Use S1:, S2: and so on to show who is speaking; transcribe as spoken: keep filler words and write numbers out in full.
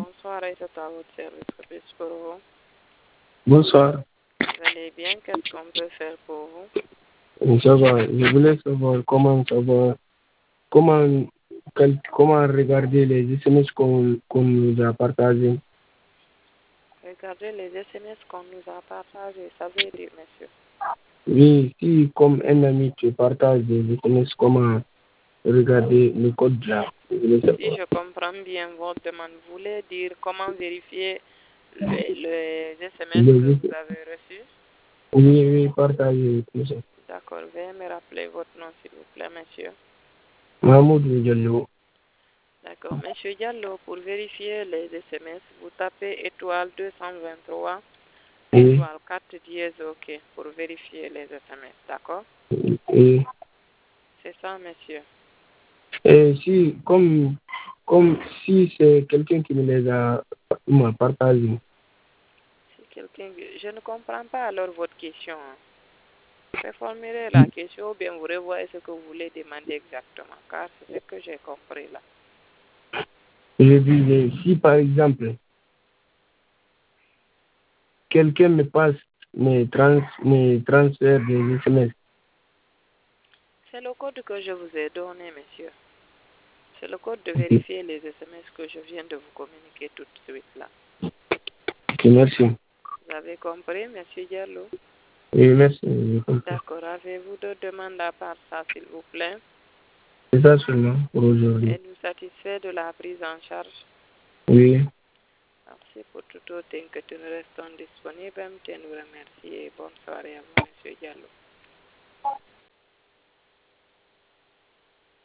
S1: Bonsoir, Aïssa, à votre service. Que puis-je pour vous?
S2: Bonsoir.
S1: Vous allez bien? Qu'est-ce qu'on peut faire pour vous?
S2: Ça va. Je voulais savoir comment savoir comment quel- comment regarder les S M S qu'on qu'on nous a partagés.
S1: Regardez les S M S qu'on nous a partagés, ça veut dire, monsieur.
S2: Oui, si comme un ami te partage des S M S, comment regarder le code là. Je voulais
S1: Si
S2: savoir.
S1: je comprends bien votre demande, vous voulez dire comment vérifier les, les S M S
S2: Les-
S1: que vous avez reçus?
S2: Oui, oui, partagez tout ça.
S1: D'accord, veuillez me rappeler votre nom, s'il vous plaît, monsieur.
S2: Mahmoud Diallo.
S1: D'accord, monsieur Diallo, pour vérifier les S M S, vous tapez étoile deux cent vingt-trois,
S2: Oui,
S1: étoile quatre dièse OK pour vérifier les S M S, d'accord?
S2: oui.
S1: C'est ça, monsieur.
S2: Et si comme comme si c'est quelqu'un qui me les a m'a partagé.
S1: Si quelqu'un, je ne comprends pas alors votre question. Hein. Reformulez la question ou bien vous revoyez ce que vous voulez demander exactement, car c'est ce que j'ai compris là.
S2: Je disais, si par exemple, quelqu'un me passe mes, trans, mes transferts des S M S,
S1: C'est le code que je vous ai donné, monsieur. C'est le code de vérifier les S M S que je viens de vous communiquer tout de suite là.
S2: ok, merci.
S1: Vous avez compris, monsieur Diallo?
S2: Oui, merci. j'ai compris.
S1: D'accord. Avez-vous d'autres demandes à part ça, s'il vous plaît?
S2: C'est ça seulement pour aujourd'hui.
S1: Êtes-vous satisfait de la prise en charge?
S2: Oui.
S1: Merci pour tout autre que nous restons disponibles. Je vous remercie et bonne soirée à vous, monsieur Diallo.